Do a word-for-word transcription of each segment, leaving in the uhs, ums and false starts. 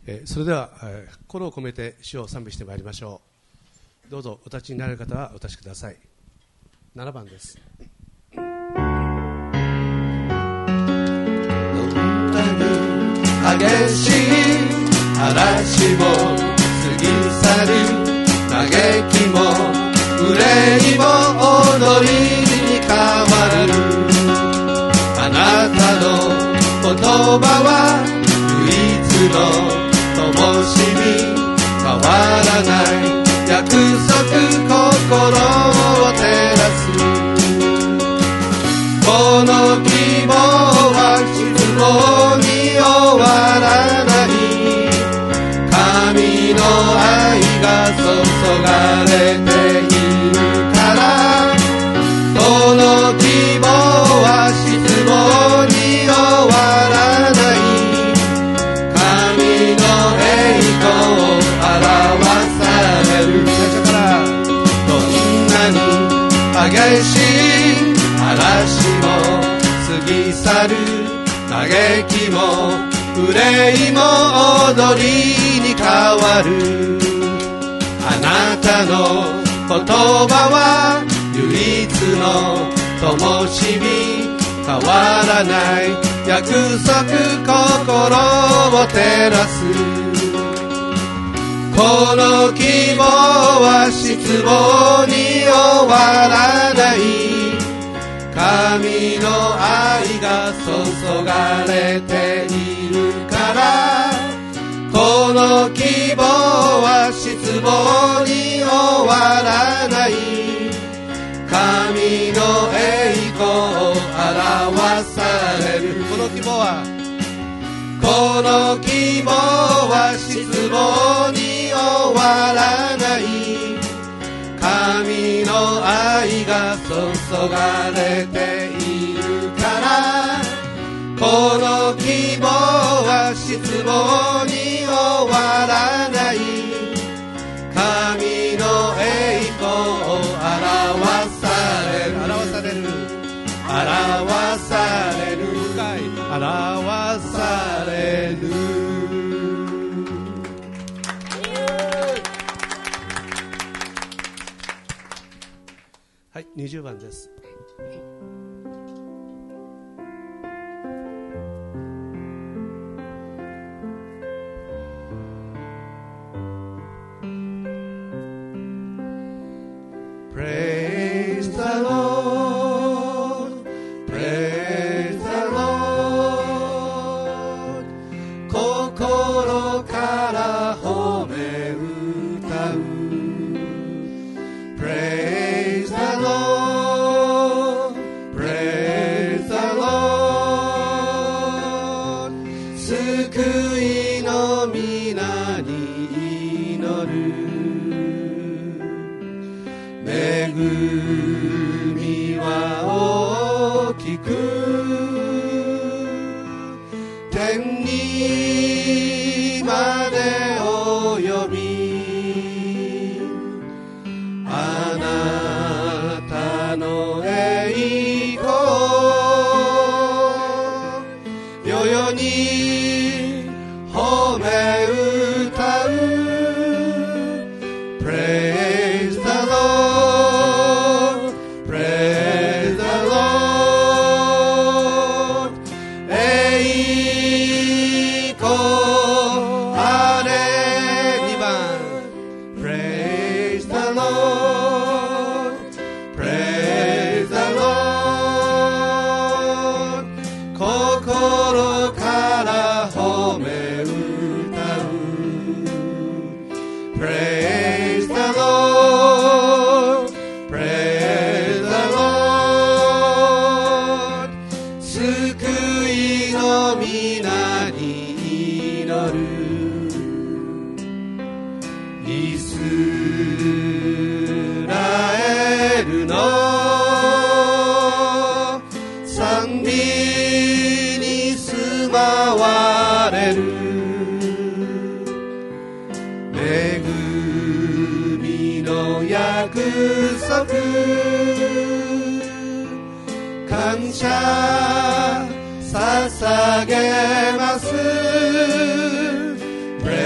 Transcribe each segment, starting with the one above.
えー、それでは、えー、心を込めて主を賛美してまいりましょう。どうぞお立ちになれる方はお立ちください。ななばんです。 どんなに激しい嵐も過ぎ去る、嘆きも憂いも踊りに変わる。あなたの言葉は唯一の灯火、変わらない約束、心を照らす。この希望は失望に終わらない。神の愛が注がれているから。この希望は失望に終わらない。神の栄光を表される。最初からどんなに激しい嵐も過ぎ去る、嘆きも憂いも踊りに変わる。あなたの言葉は唯一の灯火、変わらない約束、心を照らす。この希望は失望に終わらない。神の愛が注がれているから。この希望は失望に終わらない。神の栄光を表される。この希望はこの希望は失望に終わらない。神の愛が注がれているから。この希望は失望に終わらない。神の栄光を表される。表される。表される。表される。 はい、にじゅうばんです。 Praise the Lord, praise the Lord、 心から褒め歌う。 Praise the Lord, praise the Lord、 救いの皆に祈る。恵みは大きく天にまで及び、あなたの栄光世々に褒め歌う。 Praise the Lord, praise the Lord、 栄光あれ。にばん Praise the Lord, praise the Lord、 心から褒め歌う。 Praise the Lord, praise the Lord、 救いの皆に祈る。イスラエルの賛美に住まわれる。恵みの約束、感謝捧げます。 Praise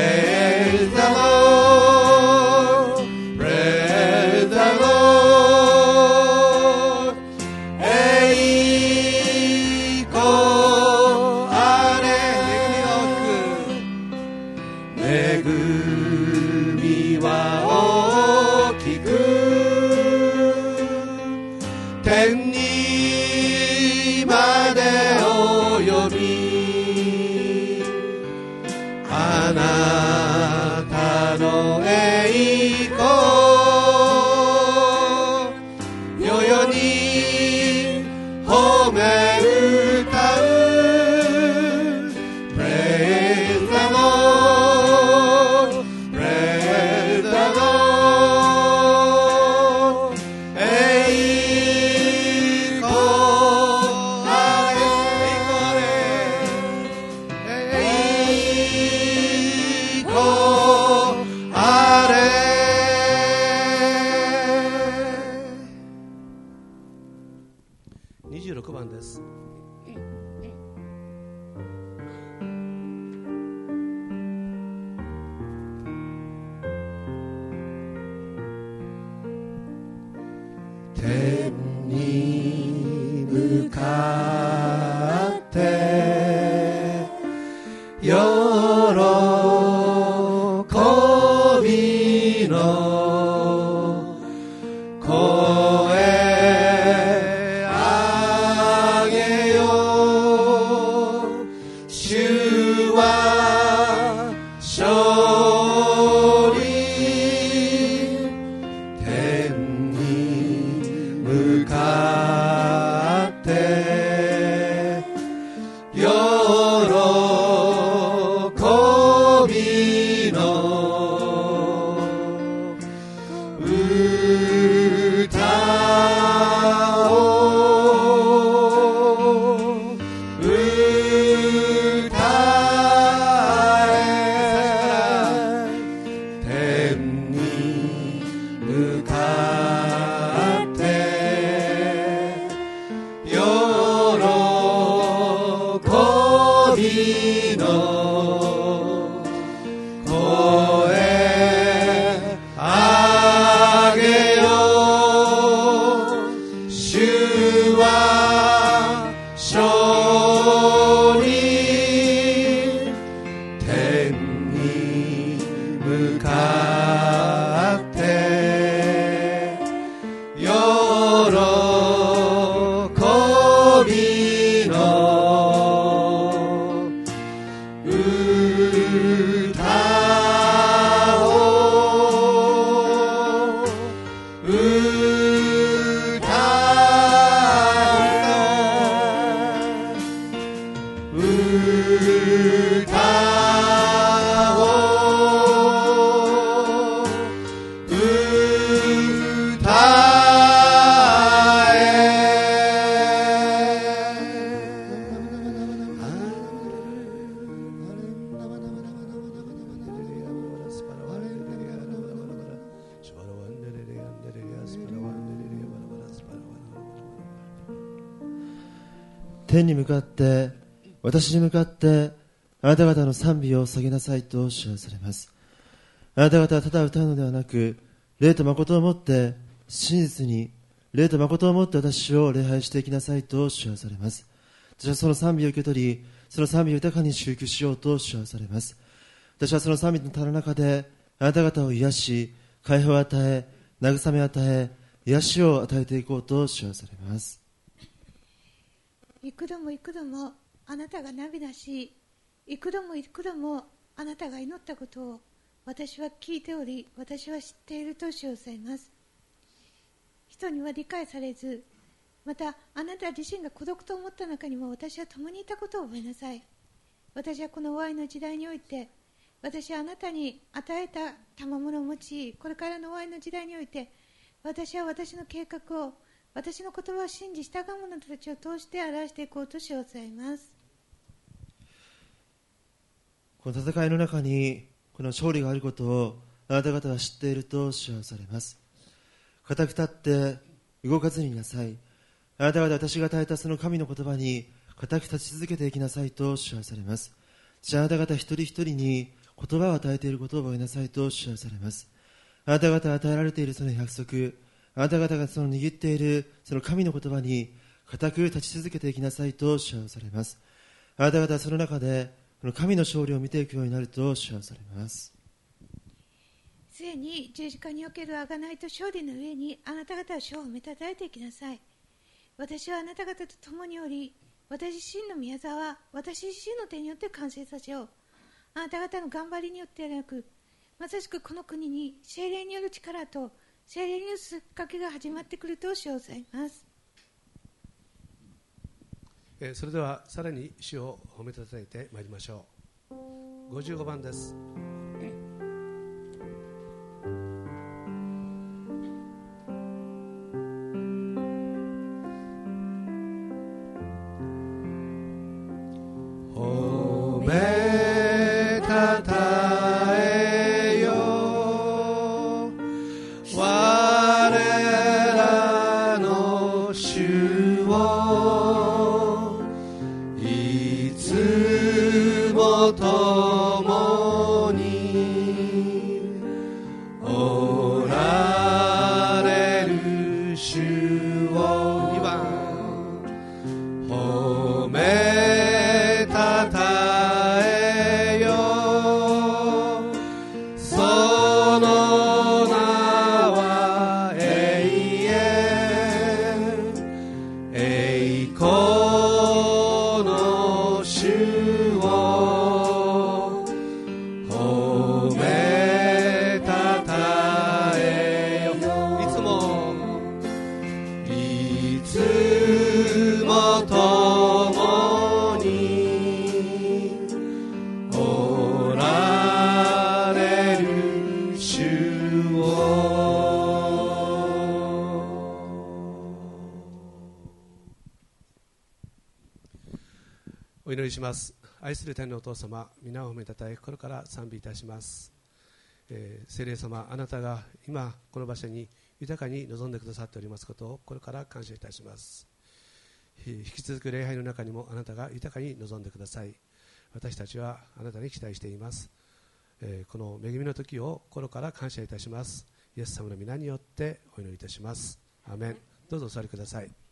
天に向かって私に向かってあなた方の賛美を下げなさいと知らされます。あなた方はただ歌うのではなく、霊と誠をもって真実に霊と誠をもって私を礼拝していきなさいと知らされます。私はその賛美を受け取り、その賛美を豊かに祝福しようと知らされます。私はその賛美のたの中であなた方を癒し、解放を与え、慰めを与え、癒しを与えていこうと知らされます。 幾度も幾度もあなたが涙し、幾度も幾度もあなたが祈ったことを私は聞いており、私は知っていると主をさえます。人には理解されず、またあなた自身が孤独と思った中にも私は共にいたことを覚えなさい。私はこの終わりの時代において、私はあなたに与えた賜物を用い、これからの終わりの時代において、私は私の計画を、私の言葉を信じ従う者たちを通して表していこうと主をさえます。 この戦いの中にこの勝利があることをあなた方は知っていると知らされます。固く立って動かずにいなさい。あなた方は私が与えたその神の言葉に固く立ち続けていきなさいと知らされます。じゃああなた方一人一人に言葉を与えていることを覚えなさいと知らされます。あなた方が与えられているその約束、あなた方がその握っているその神の言葉に固く立ち続けていきなさいと知らされます。あなた方はその中でこの神の勝利を見ていくようになると知らされます。 すでに十字架における贖いと勝利の上にあなた方は主を褒めたたえていきなさい。私はあなた方と共におり、私自身の宮沢は私自身の手によって完成させよう。あなた方の頑張りによってではなく、まさしくこの国に聖霊による力と聖霊によるすっかけが始まってくると主をさえます。 えー、それではさらに主を褒めたたえてまいりましょう。ごじゅうごばんです。 褒めたたえよ我らの主をいつも共におられる主をにばん褒めたたえよその名は永遠栄光の主を褒めたたえよいつもいつも共におられる主を。 お祈りします。愛する天のお父様、皆を褒めたたえ心から賛美いたします。えー、聖霊様、あなたが今この場所に豊かに望んでくださっておりますことを心から感謝いたします。引き続く礼拝の中にもあなたが豊かに望んでください。私たちはあなたに期待しています。えー、この恵みの時を心から感謝いたします。イエス様の皆によってお祈りいたします。アーメン。どうぞお座りください。